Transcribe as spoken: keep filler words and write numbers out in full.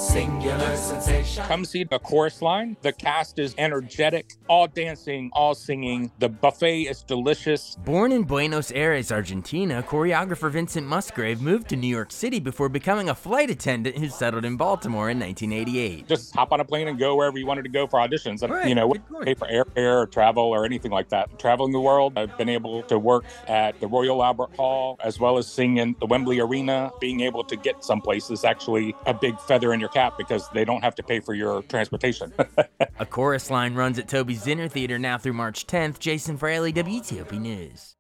singular sensation. Come see the chorus line. The cast is energetic, all dancing, all singing. The buffet is delicious. Born in Buenos Aires, Argentina, choreographer Vincent Musgrave moved to New York City before becoming a flight attendant who settled in Baltimore in nineteen eighty-eight. Just hop on a plane and go wherever you wanted to go for auditions. And, Right, you know, good point. pay for airfare or travel or anything like that. Traveling the world, I've been able to work at the Royal Albert Hall as well as sing in the Wembley Arena. Being able to get someplace is actually a big feather in your cap because they don't have to pay for your transportation. A chorus line runs at Toby's Dinner Theater now through March tenth. Jason Fraley, W T O P News.